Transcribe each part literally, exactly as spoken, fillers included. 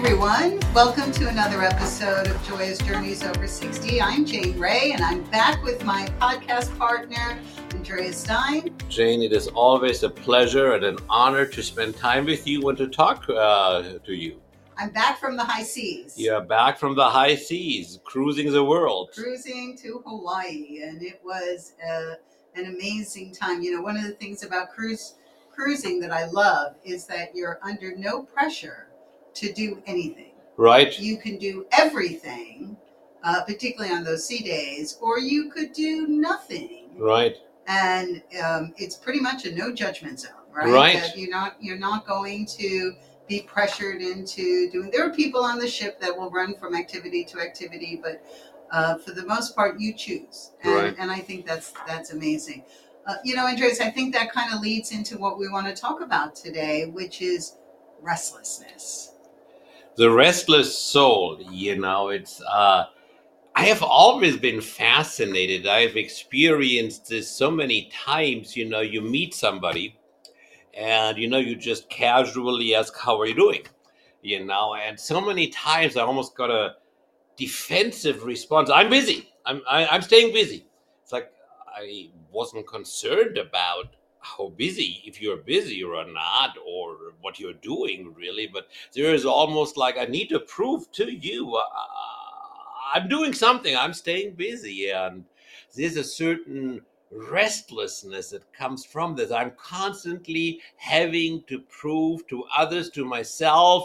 everyone. Welcome to another episode of Joyous Journeys Over sixty. I'm Jane Ray, and I'm back with my podcast partner, Andrea Stein. Jane, it is always a pleasure and an honor to spend time with you and to talk uh, to you. I'm back from the high seas. You're back from the high seas, cruising the world. Cruising to Hawaii, and it was uh, an amazing time. You know, one of the things about cruise cruising that I love is that you're under no pressure to do anything. Right. You can do everything, uh, particularly on those sea days, or you could do nothing. Right. And um, it's pretty much a no judgment zone, right? Right. That you're not you're not going to be pressured into doing. There are people on the ship that will run from activity to activity, but uh, for the most part, you choose. And, right. and I think that's that's amazing. Uh, you know, Andreas, I think that kind of leads into what we want to talk about today, which is restlessness. The restless soul, you know, it's, uh, I have always been fascinated. I've experienced this so many times. You know, you meet somebody and, you know, you just casually ask, how are you doing? You know, and so many times I almost got a defensive response. I'm busy. I'm, I, I'm staying busy. It's like, I wasn't concerned about how busy, if you're busy or not, or what you're doing really, but there is almost like, I need to prove to you uh, I'm doing something, I'm staying busy. And there's a certain restlessness that comes from this. I'm constantly having to prove to others, to myself,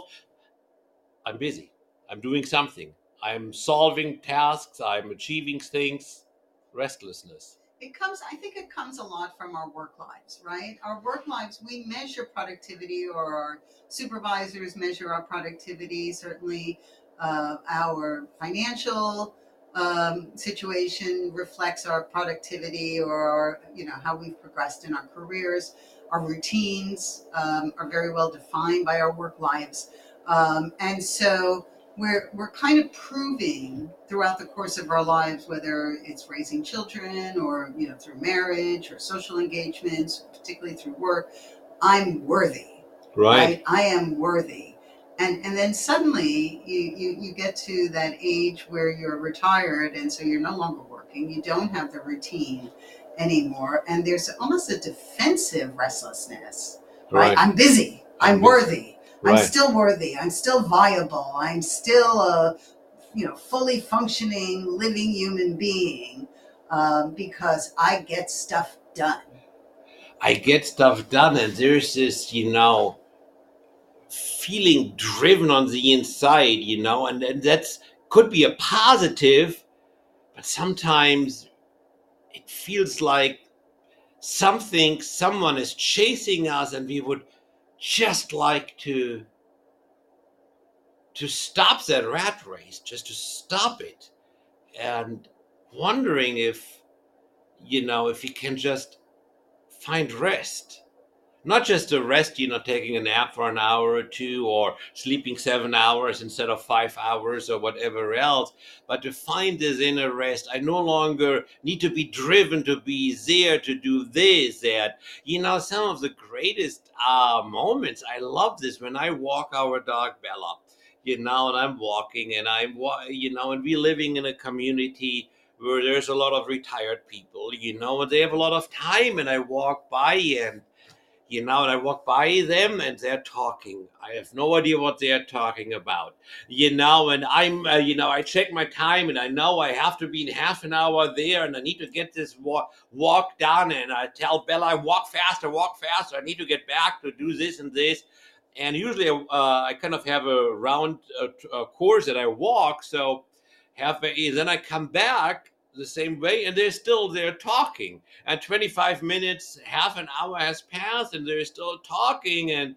I'm busy, I'm doing something, I'm solving tasks, I'm achieving things. Restlessness. It comes, I think it comes a lot from our work lives, right? Our work lives, we measure productivity, or our supervisors measure our productivity. Certainly uh, our financial um, situation reflects our productivity, or our, you know, how we've progressed in our careers. Our routines um, are very well defined by our work lives. Um, and so We're we're kind of proving throughout the course of our lives, whether it's raising children or, you know, through marriage or social engagements, particularly through work, I'm worthy. Right. right? I am worthy. And and then suddenly you, you, you get to that age where you're retired, and so you're no longer working. You don't have the routine anymore. And there's almost a defensive restlessness, right? Right. I'm busy. I'm, I'm worthy. Right. I'm still worthy. I'm still viable. I'm still a, you know, fully functioning, living human being um, because I get stuff done. I get stuff done, and there's this, you know, feeling driven on the inside, you know, and, and that's could be a positive, but sometimes it feels like something, someone is chasing us, and we would just like to to stop that rat race, just to stop it, and wondering if, you know, if we can just find rest. Not just a rest, you know, taking a nap for an hour or two, or sleeping seven hours instead of five hours or whatever else, but to find this inner rest. I no longer need to be driven to be there, to do this, that. You know, some of the greatest uh, moments, I love this, when I walk our dog Bella, you know, and I'm walking and I'm, you know, and we're living in a community where there's a lot of retired people, you know, and they have a lot of time, and I walk by and You know, and I walk by them and they're talking. I have no idea what they're talking about. You know, and I'm, uh, you know, I check my time and I know I have to be in half an hour there, and I need to get this walk, walk done. And I tell Bella, walk faster, walk faster. I need to get back to do this and this. And usually uh, I kind of have a round uh, uh, course that I walk. So halfway, then I come back the same way, and they're still there talking, and twenty-five minutes, half an hour has passed, and they're still talking. And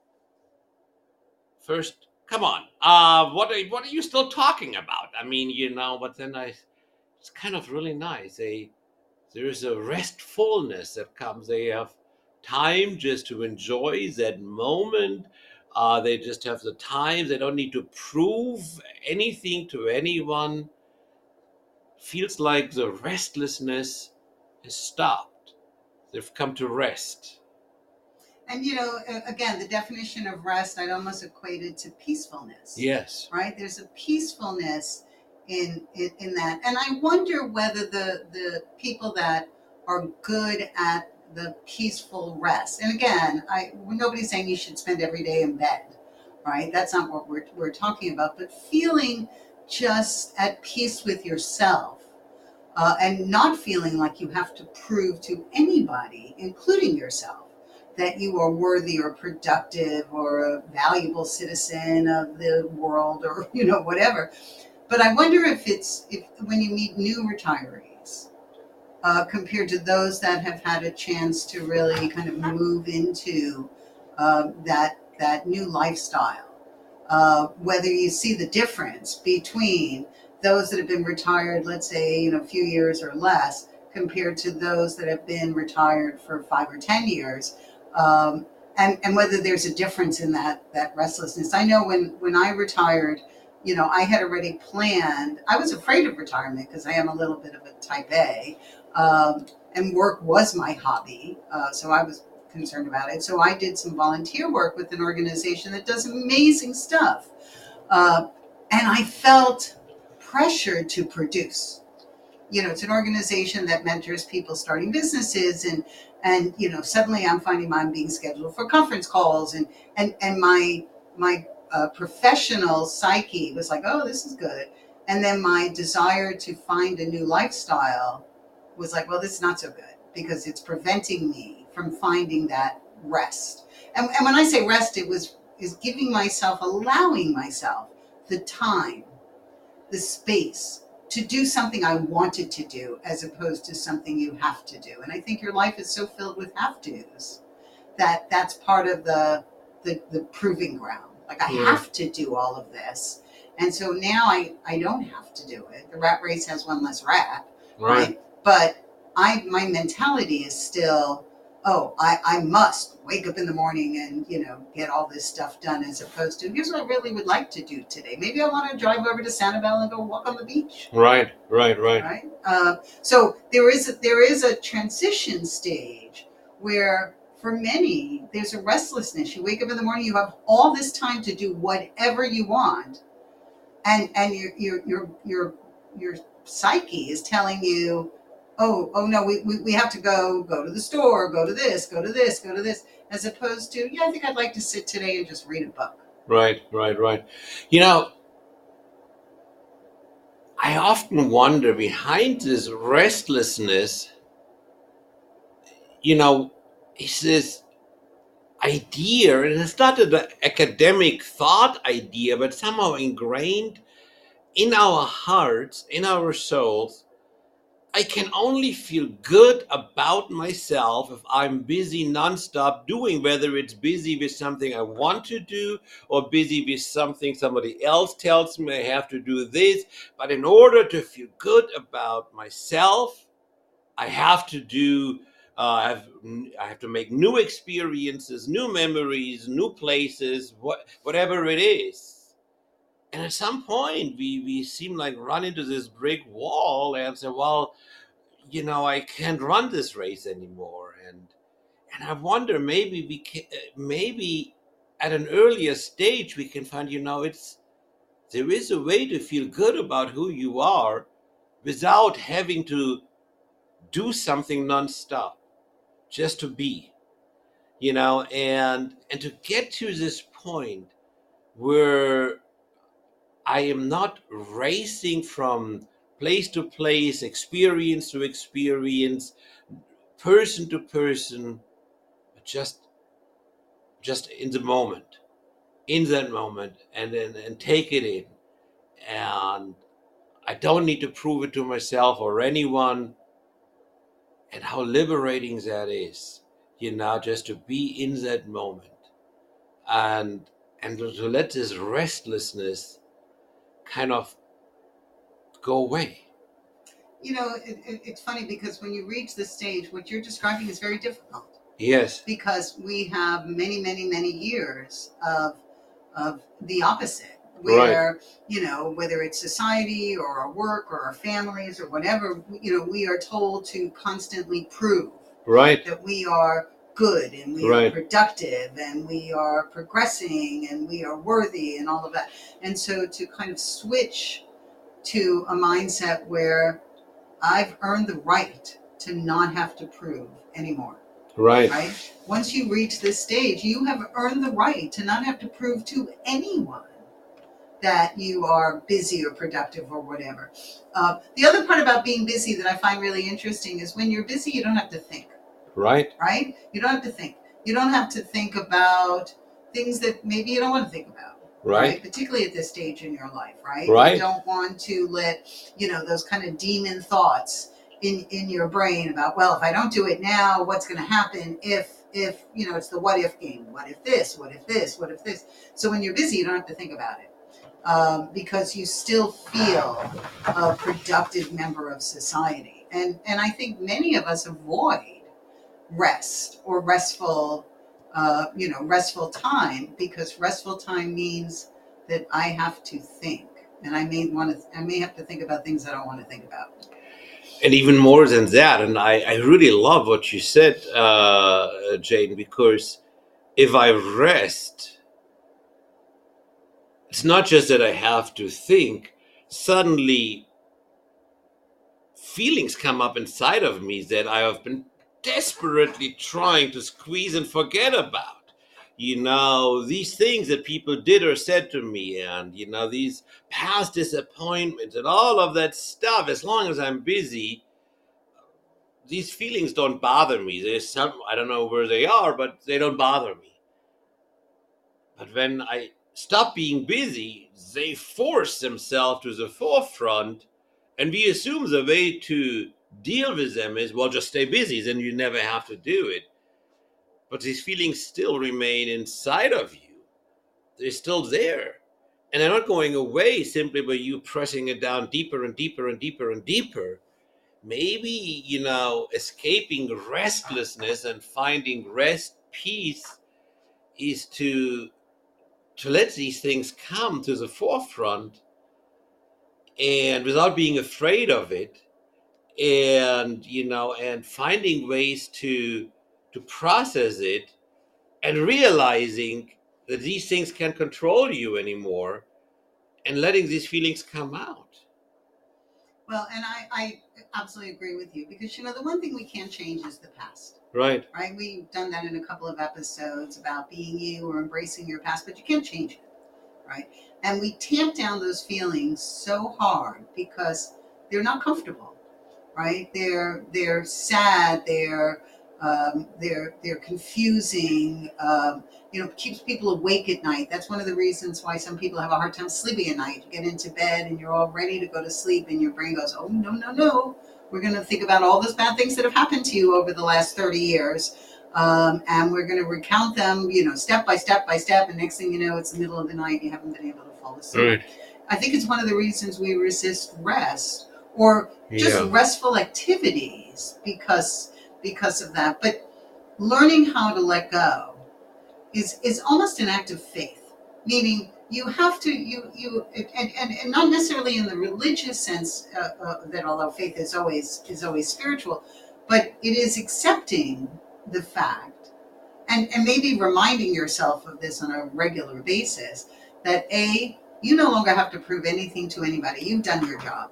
first, come on, uh what are, what are you still talking about? I mean, you know, but then I it's kind of really nice. They There's a restfulness that comes. They have time just to enjoy that moment. Uh they just have the time. They don't need to prove anything to anyone. Feels like the restlessness has stopped. They've come to rest. And you know, again, the definition of rest, I'd almost equate it to peacefulness. Yes. Right? There's a peacefulness in, in in that, and I wonder whether the the people that are good at the peaceful rest, and again, I nobody's saying you should spend every day in bed, right? That's not what we're we're talking about, but feeling just at peace with yourself. Uh, and not feeling like you have to prove to anybody, including yourself, that you are worthy or productive or a valuable citizen of the world, or you know, whatever. But I wonder if it's if when you meet new retirees, uh, compared to those that have had a chance to really kind of move into uh, that that new lifestyle, uh, whether you see the difference between those that have been retired, let's say, you know, a few years or less, compared to those that have been retired for five or ten years, um, and and whether there's a difference in that that restlessness. I know when when I retired, you know, I had already planned. I was afraid of retirement because I am a little bit of a type A, um, and work was my hobby, uh, so I was concerned about it. So I did some volunteer work with an organization that does amazing stuff, uh, and I felt pressured to produce. You know, it's an organization that mentors people starting businesses, and and you know, suddenly I'm finding I'm being scheduled for conference calls, and and and my my uh, professional psyche was like, oh, this is good, and then my desire to find a new lifestyle was like, well, this is not so good because it's preventing me from finding that rest. And, and when I say rest, it was is giving myself, allowing myself the time, the space to do something I wanted to do as opposed to something you have to do. And I think your life is so filled with have tos that that's part of the the, the proving ground. Like I Yeah. have to do all of this. And so now I, I don't have to do it. The rat race has one less rat, Right. right? But I my mentality is still, oh, I, I must wake up in the morning and, you know, get all this stuff done, as opposed to, here's what I really would like to do today. Maybe I want to drive over to Sanibel and go walk on the beach. Right. Right. Right. Right? Uh, so there is a, there is a transition stage where for many there's a restlessness. You wake up in the morning, you have all this time to do whatever you want, and and your your your your your psyche is telling you, oh oh no, we, we, we have to go go to the store, go to this, go to this, go to this, as opposed to, yeah, I think I'd like to sit today and just read a book. Right. Right. Right. You know, I often wonder behind this restlessness, you know, is this idea, and it's not an academic thought idea, but somehow ingrained in our hearts, in our souls. I can only feel good about myself if I'm busy nonstop doing, whether it's busy with something I want to do or busy with something somebody else tells me I have to do this. But in order to feel good about myself, I have to do, uh, I, have, I have to make new experiences, new memories, new places, what, whatever it is. And at some point, we, we seem like run into this brick wall and say, well, you know, I can't run this race anymore. And and I wonder, maybe we can, maybe at an earlier stage we can find, you know, it's there is a way to feel good about who you are without having to do something nonstop, just to be, you know, and and to get to this point where I am not racing from place to place, experience to experience, person to person, but just just in the moment, in that moment, and then and take it in. And I don't need to prove it to myself or anyone. And how liberating that is, you know, just to be in that moment, and and to let this restlessness kind of go away. You know, it, it, it's funny because when you reach this stage, what you're describing is very difficult. Yes. Because we have many, many, many years of of the opposite, where right. you know, whether it's society or our work or our families or whatever, you know, we are told to constantly prove right. that we are good and we Right. are productive and we are progressing and we are worthy and all of that. And so to kind of switch to a mindset where I've earned the right to not have to prove anymore. Right. Right? Once you reach this stage, you have earned the right to not have to prove to anyone that you are busy or productive or whatever. Uh, the other part about being busy that I find really interesting is when you're busy, you don't have to think. Right. Right? You don't have to think. You don't have to think about things that maybe you don't want to think about. Right. Right? Particularly at this stage in your life, right? Right. You don't want to let, you know, those kind of demon thoughts in, in your brain about, well, if I don't do it now, what's going to happen if, if, you know, it's the what if game. What if this? What if this? What if this? So when you're busy, you don't have to think about it. Um, because you still feel a productive member of society. And, and I think many of us avoid rest or restful, uh, you know, restful time, because restful time means that I have to think, and I may want to, I may have to think about things I don't want to think about. And even more than that, and I, I really love what you said, uh, Jane, because if I rest, it's not just that I have to think, suddenly feelings come up inside of me that I have been desperately trying to squeeze and forget about. You know, these things that people did or said to me, and, you know, these past disappointments and all of that stuff, as long as I'm busy, these feelings don't bother me. There's some, I don't know where they are, but they don't bother me. But when I stop being busy, they force themselves to the forefront, and we assume the way to deal with them is, well, just stay busy, then you never have to do it. But these feelings still remain inside of you. They're still there. And they're not going away simply by you pressing it down deeper and deeper and deeper and deeper. Maybe, you know, escaping restlessness and finding rest, peace, is to to let these things come to the forefront, and without being afraid of it, and, you know, and finding ways to to process it, and realizing that these things can't control you anymore, and letting these feelings come out. Well, and I, I absolutely agree with you, because, you know, the one thing we can't change is the past. Right. Right? We've done that in a couple of episodes about being you or embracing your past, but you can't change it. Right? And we tamp down those feelings so hard because they're not comfortable, right? They're they're sad. They're um, they're they're confusing. Um, you know, keeps people awake at night. That's one of the reasons why some people have a hard time sleeping at night. You get into bed and you're all ready to go to sleep, and your brain goes, "Oh no, no, no! We're going to think about all those bad things that have happened to you over the last thirty years." Um, and we're going to recount them, you know, step by step by step. And next thing you know, it's the middle of the night. You haven't been able to fall asleep. Right. I think it's one of the reasons we resist rest or just Yeah. restful activities because because of that. But learning how to let go is is almost an act of faith. Meaning, you have to you you and and, and not necessarily in the religious sense uh, uh, that although faith is always is always spiritual, but it is accepting the fact, and, and maybe reminding yourself of this on a regular basis, that A, you no longer have to prove anything to anybody. You've done your job.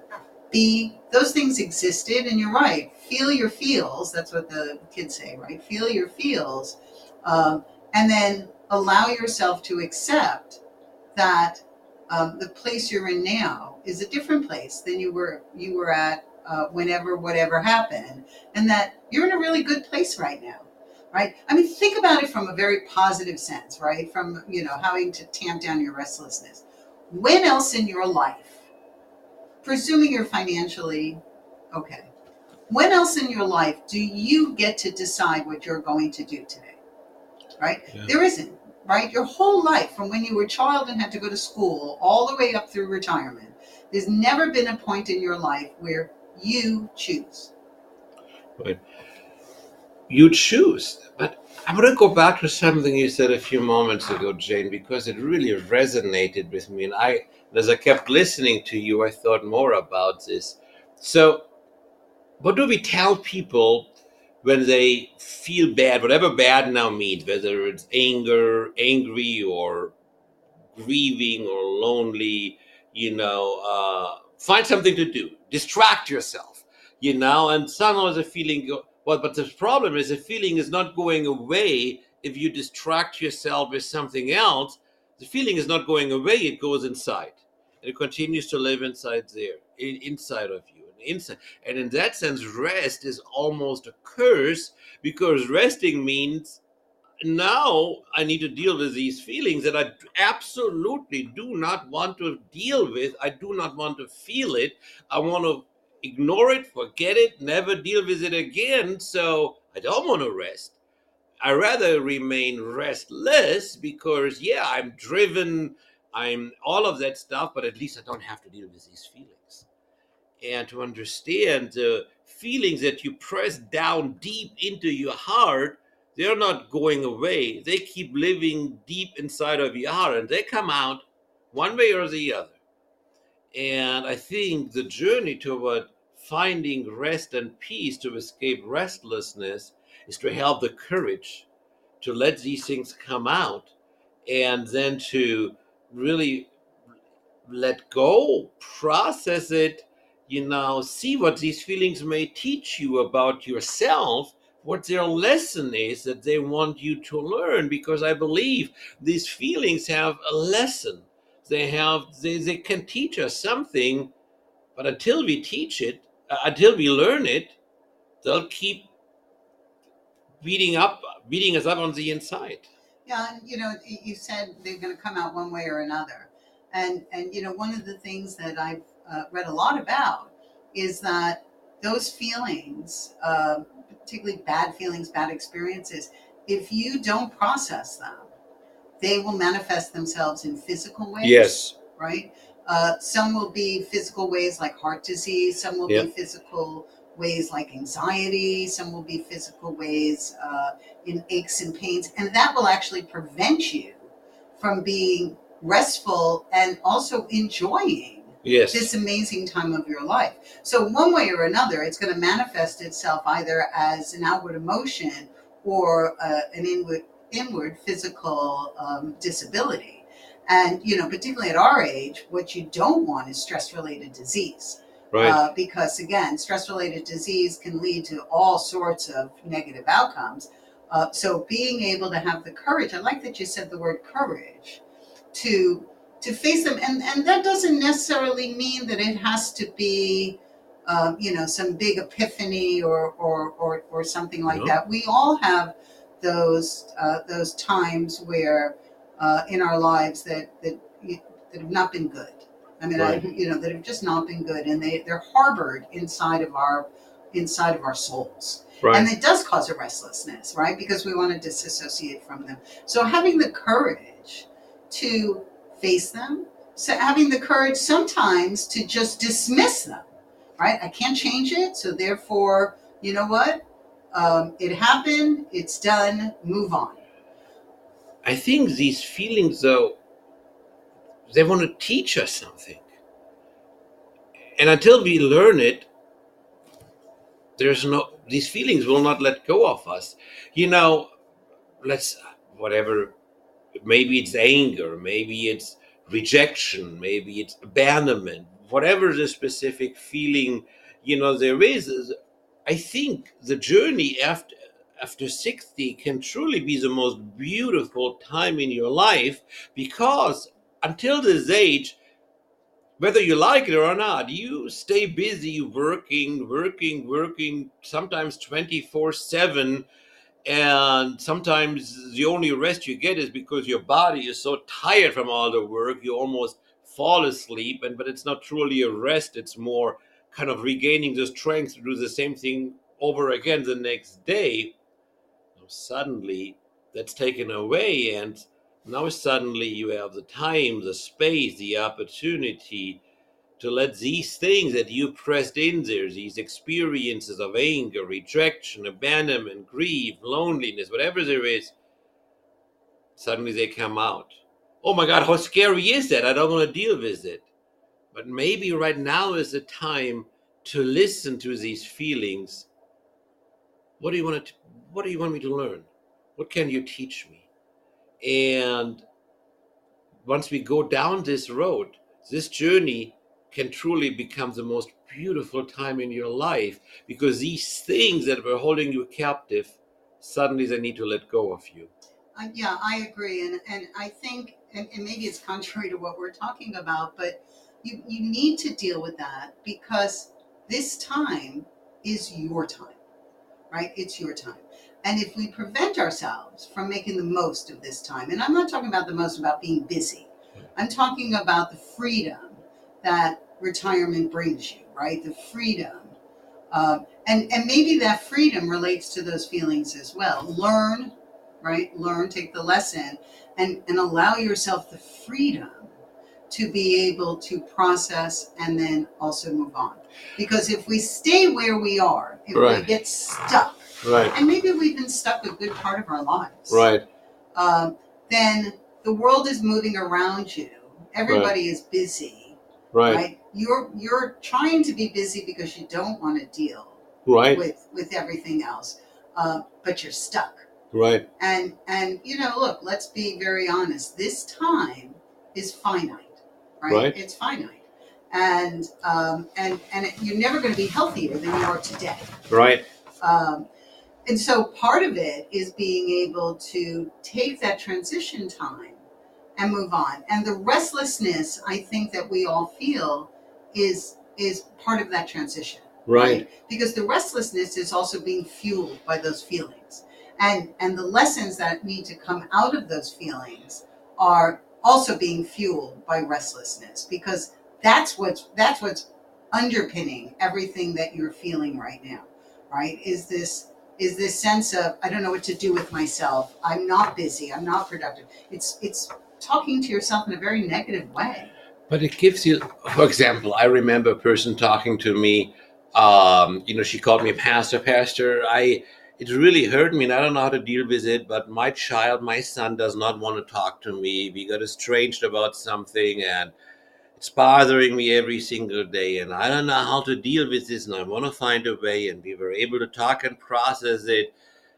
B, those things existed, and you're right. Feel your feels. That's what the kids say, right? Feel your feels. Um, and then allow yourself to accept that um, the place you're in now is a different place than you were you were at uh, whenever whatever happened, and that you're in a really good place right now. Right? I mean, think about it from a very positive sense, right? From, you know, having to tamp down your restlessness. When else in your life, presuming you're financially okay, when else in your life do you get to decide what you're going to do today? Right? Yeah. There isn't, right? Your whole life, from when you were a child and had to go to school all the way up through retirement, there's never been a point in your life where you choose. Right. You choose. But I want to go back to something you said a few moments ago, Jane, because it really resonated with me. And I, as I kept listening to you, I thought more about this. So, what do we tell people when they feel bad, whatever bad now means, whether it's anger, angry, or grieving, or lonely, you know, uh, find something to do, distract yourself, you know, and sometimes the feeling, go, well, but the problem is the feeling is not going away if you distract yourself with something else. The feeling is not going away, it goes inside. And it continues to live inside there, in, inside of you. And inside. And in that sense, rest is almost a curse, because resting means now I need to deal with these feelings that I absolutely do not want to deal with. I do not want to feel it. I want to ignore it, forget it, never deal with it again. So I don't want to rest. I rather remain restless because, yeah, I'm driven, I'm all of that stuff, but at least I don't have to deal with these feelings. And to understand the feelings that you press down deep into your heart, they're not going away. They keep living deep inside of your heart, and they come out one way or the other. And I think the journey toward finding rest and peace to escape restlessness is to have the courage to let these things come out, and then to really let go, process it, you know, see what these feelings may teach you about yourself, what their lesson is that they want you to learn. Because I believe these feelings have a lesson. They have, they, they can teach us something, but until we teach it, uh, until we learn it, they'll keep beating up, beating us up on the inside. Yeah, and you know, y- you said they're going to come out one way or another, and and you know, one of the things that I've uh, read a lot about is that those feelings, uh, particularly bad feelings, bad experiences, if you don't process them, they will manifest themselves in physical ways. Yes. Right. Uh, some will be physical ways like heart disease. Some will Yep. be physical ways like anxiety. Some will be physical ways uh, in aches and pains, and that will actually prevent you from being restful and also enjoying Yes. this amazing time of your life. So one way or another, it's going to manifest itself either as an outward emotion or uh, an inward inward physical um, disability. And you know, particularly at our age, what you don't want is stress-related disease. Right. Uh, because again, stress-related disease can lead to all sorts of negative outcomes. Uh, so being able to have the courage, I like that you said the word courage, to to face them, and and that doesn't necessarily mean that it has to be, um, you know, some big epiphany or or or, or something like No. that. We all have those uh, those times where uh, in our lives that that that have not been good. I mean, Right. I, you know, that have just not been good, and they they're harbored inside of our inside of our souls. Right. And it does cause a restlessness, right? Because we want to disassociate from them. So having the courage to face them, so having the courage sometimes to just dismiss them, right? I can't change it, so therefore, you know what? Um, it happened, it's done, move on. I think these feelings, though, they want to teach us something. And until we learn it, there's no, these feelings will not let go of us. You know, let's, whatever, maybe it's anger, maybe it's rejection, maybe it's abandonment, whatever the specific feeling, you know, there is, is I think the journey after after sixty can truly be the most beautiful time in your life, because until this age, whether you like it or not, you stay busy working, working, working, sometimes twenty-four seven. And sometimes the only rest you get is because your body is so tired from all the work, you almost fall asleep. And but it's not truly a rest, it's more kind of regaining the strength to do the same thing over again the next day. Now suddenly that's taken away, and now suddenly you have the time, the space, the opportunity to let these things that you pressed in there, these experiences of anger, rejection, abandonment, grief, loneliness, whatever there is, suddenly they come out. Oh my God, how scary is that? I don't want to deal with it. But maybe right now is the time to listen to these feelings what do you want to what do you want me to learn? What can you teach me? And once we go down this road, this journey can truly become the most beautiful time in your life, because these things that were holding you captive, suddenly they need to let go of you. Uh, yeah, I agree. And, and I think, and, and maybe it's contrary to what we're talking about, but you, you need to deal with that, because this time is your time, right? It's your time. And if we prevent ourselves from making the most of this time, and I'm not talking about the most about being busy, I'm talking about the freedom that retirement brings you, right? The freedom. Uh, and, and maybe that freedom relates to those feelings as well. Learn, right? Learn, take the lesson, and, and allow yourself the freedom to be able to process and then also move on. Because if we stay where we are, if Right. we get stuck, Right. and maybe we've been stuck a good part of our lives, Right. um, then the world is moving around you. Everybody is busy, Right. right? You're you're trying to be busy because you don't want to deal Right. with with everything else, uh, but you're stuck. Right. And and you know, look, let's be very honest. This time is finite, right? Right. It's finite, and um, and and it, you're never going to be healthier than you are today. Right. Um, and so part of it is being able to take that transition time and move on. And the restlessness, I think, that we all feel is is part of that transition. Right. Because the restlessness is also being fueled by those feelings. And and the lessons that need to come out of those feelings are also being fueled by restlessness, because that's what's that's what's underpinning everything that you're feeling right now, right? Is this is this sense of, I don't know what to do with myself. I'm not busy. I'm not productive. It's it's talking to yourself in a very negative way. But it gives you, for example, I remember a person talking to me. Um, you know, she called me a pastor. Pastor, I it really hurt me, and I don't know how to deal with it. But my child, my son, does not want to talk to me. We got estranged about something, and it's bothering me every single day. And I don't know how to deal with this, and I want to find a way. And we were able to talk and process it.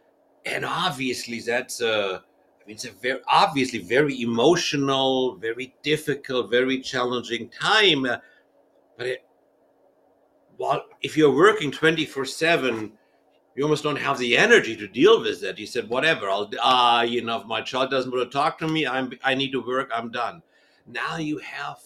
And obviously, that's a I mean, it's a very obviously very emotional, very difficult, very challenging time. Uh, but it, well, if you're working twenty-four seven, you almost don't have the energy to deal with that. You said, whatever, I'll, uh, you know, if my child doesn't want to talk to me, I'm, I need to work, I'm done. Now you have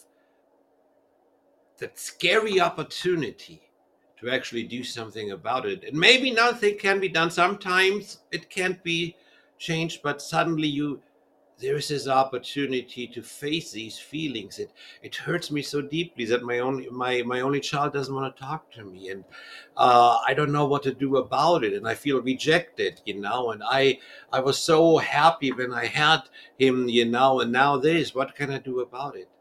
that scary opportunity to actually do something about it. And maybe nothing can be done. Sometimes it can't be changed, but suddenly you, there is this opportunity to face these feelings. It it hurts me so deeply that my only my my only child doesn't want to talk to me, and uh, I don't know what to do about it, and I feel rejected, you know. And I I was so happy when I had him, you know, and now this. What can I do about it?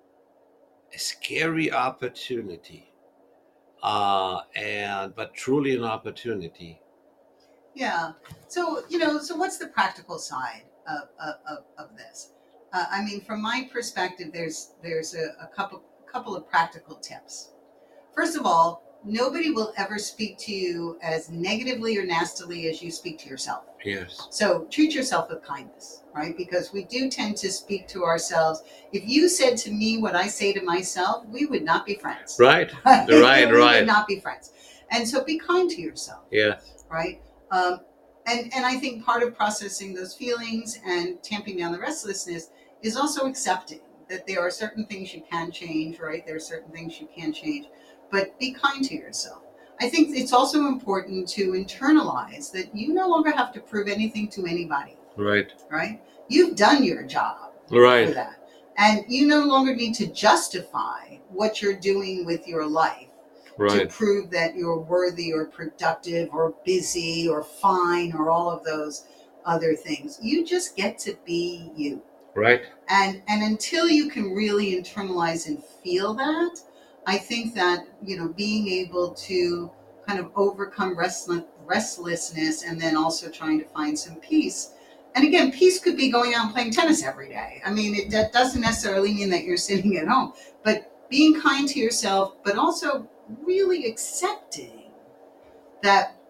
A scary opportunity, uh, and but truly an opportunity. Yeah. So, you know, so what's the practical side of, of, of, of this? Uh, I mean, from my perspective, there's there's a, a couple couple of practical tips. First of all, nobody will ever speak to you as negatively or nastily as you speak to yourself. Yes. So treat yourself with kindness, right? Because we do tend to speak to ourselves. If you said to me what I say to myself, we would not be friends. Right. Right, Right. we Right. would not be friends. And so be kind to yourself. Yes. Right. Um, and and I think part of processing those feelings and tamping down the restlessness is also accepting that there are certain things you can change, right? There are certain things you can change, but be kind to yourself. I think it's also important to internalize that you no longer have to prove anything to anybody. Right. Right? You've done your job Right. for that. And you no longer need to justify what you're doing with your life Right. to prove that you're worthy or productive or busy or fine or all of those other things. You just get to be you. Right. And and until you can really internalize and feel that, I think that, you know, being able to kind of overcome restless, restlessness and then also trying to find some peace. And again, peace could be going out and playing tennis every day. I mean, it that doesn't necessarily mean that you're sitting at home, but being kind to yourself, but also really accepting that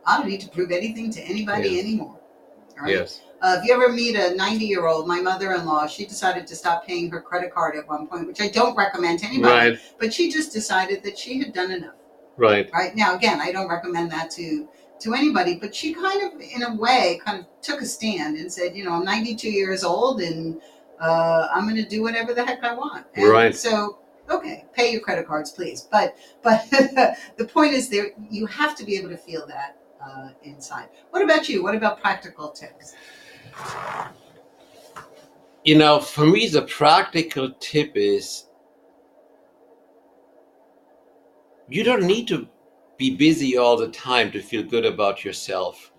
I don't need to prove anything to anybody Yes. anymore. All right? Yes. Uh, if you ever meet a ninety-year-old, my mother-in-law, she decided to stop paying her credit card at one point, which I don't recommend to anybody. Right. But she just decided that she had done enough. Right. Right now, again, I don't recommend that to to anybody. But she kind of, in a way, kind of took a stand and said, you know, I'm ninety-two years old, and uh, I'm going to do whatever the heck I want. And Right. So, okay, pay your credit cards, please. But but the point is, there you have to be able to feel that uh, inside. What about you? What about practical tips? You know, for me, the practical tip is you don't need to be busy all the time to feel good about yourself.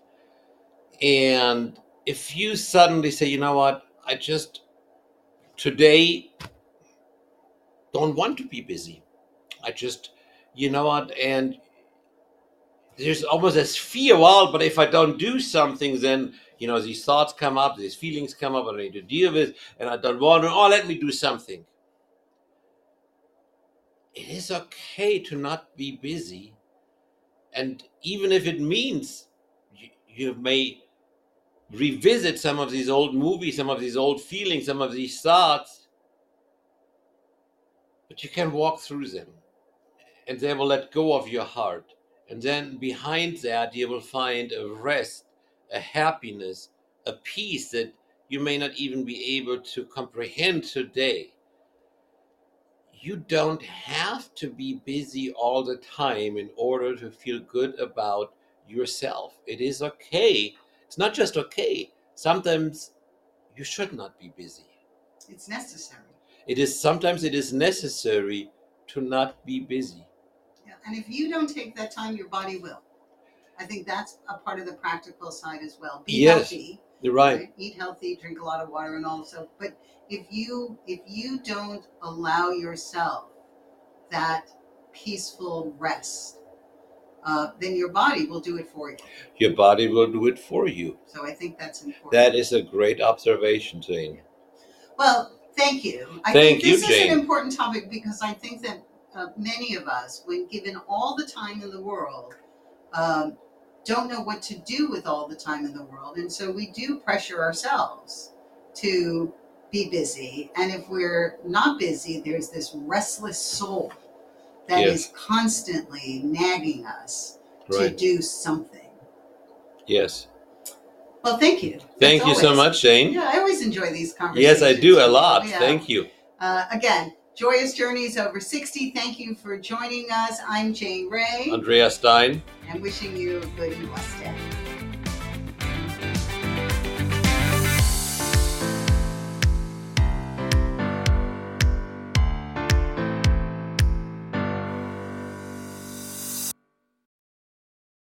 And if you suddenly say, you know what, I just today don't want to be busy. I just, you know what, and there's almost this fear, well, but if I don't do something, then, you know, these thoughts come up, these feelings come up, and I need to deal with, and I don't want to, oh, let me do something. It is okay to not be busy. And even if it means you, you may revisit some of these old movies, some of these old feelings, some of these thoughts, but you can walk through them, and they will let go of your heart. And then behind that, you will find a rest, a happiness, a peace that you may not even be able to comprehend today. You don't have to be busy all the time in order to feel good about yourself. It is okay. It's not just okay. Sometimes you should not be busy. It's necessary. It is sometimes it is necessary to not be busy. Yeah. And if you don't take that time, your body will. I think that's a part of the practical side as well. Be Yes. healthy. You're right. Right? Eat healthy, drink a lot of water, and all so. But if you if you don't allow yourself that peaceful rest, uh, then your body will do it for you. Your body will do it for you. So I think that's important. That is a great observation, Jane. Well, thank you. I Thank think you, this Jane. is an important topic because I think that uh, many of us, when given all the time in the world, um, don't know what to do with all the time in the world. And so we do pressure ourselves to be busy. And if we're not busy, there's this restless soul that Yes. is constantly nagging us to Right. do something. Yes. Well, thank you. Thank As you so always. much, Jane. Yeah, I always enjoy these conversations. Yes, I do a lot. Yeah. Thank you. Uh, again, Joyous Journeys Over sixty. Thank you for joining us. I'm Jane Ray. Andrea Stein. And wishing you a good and blessed day.